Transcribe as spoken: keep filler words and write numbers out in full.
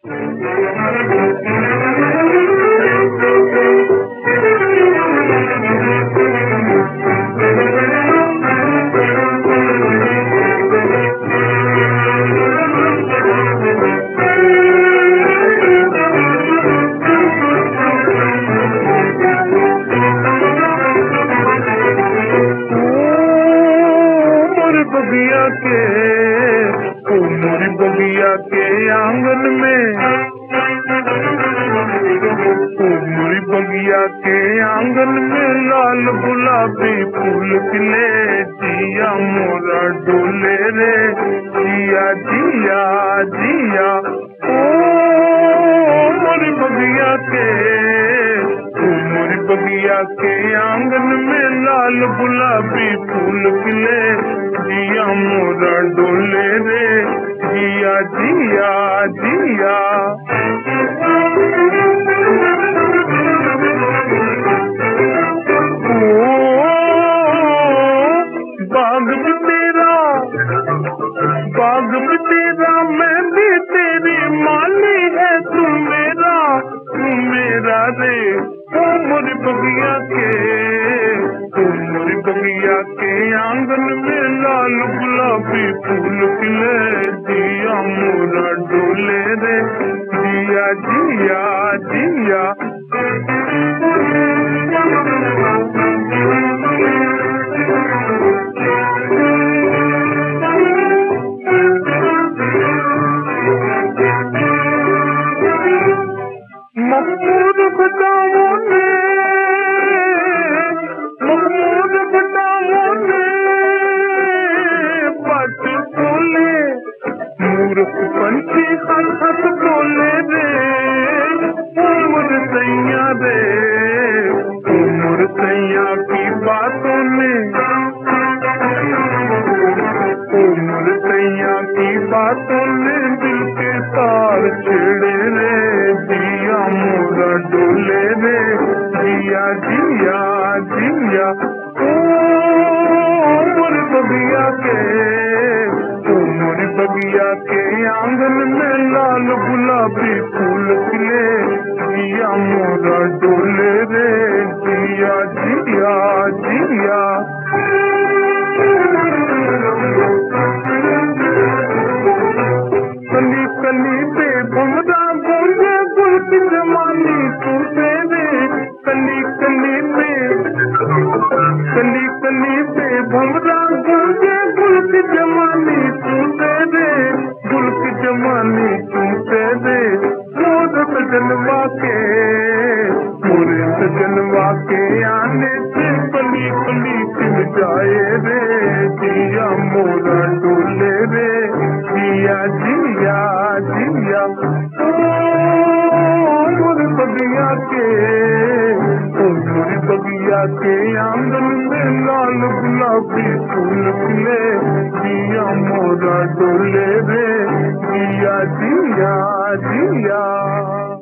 बगिया के उमर बगिया के आंगन में, उमर बगिया के आंगन में लाल गुलाबी फूल खिले, जिया मोरा डोले रे जिया जिया जिया। ओ उमर बगिया के उमर बगिया के आंगन में लाल गुलाबी फूल खिले, जिया मोरा डोले रे जिया जिया जिया। ओ बाग भी तेरा बाग भी तेरा मैं भी तेरी माली है, तू मेरा तू मेरा रे। उमर बगिया के उमर बगिया के आंगन में लाल गुलाबी फूल खिले, जिया मोरा डोले रे जिया जिया जिया। महमूद बताओ ने महमूद बताओ ने बात बोले, मूर्ख पंछी हंस हंस बोले रे। उमर सैया रे उमर सैया की बातों ने, उमर सैया की बातों ने दिल के तार छेड़े रे, जिया मोरा डोले रे जिया जिया जिया। ओ उमर बगिया के उमर बगिया के आंगन में लाल गुलाबी फूल खिले, जिया मोरा डोले रे जिया जिया जिया। कली कली पे भमरा गूंजे गुल की जमानी टूटे रे, कली कली पे कली कली पे भमरा गूंजे गुल की जमानी टूटे रे, गुल की जमानी टूटे रे। मोर सजनवा के मोरे सजनवा के आने से कली कली खिल जाए रे, जिया मोरा डोले रे जिया जिया जिया। उमर बगिया के उमर बगिया के आंगन में लाल गुलाबी फूल खिले, जिया मोरा डोले रे जिया जिया जिया।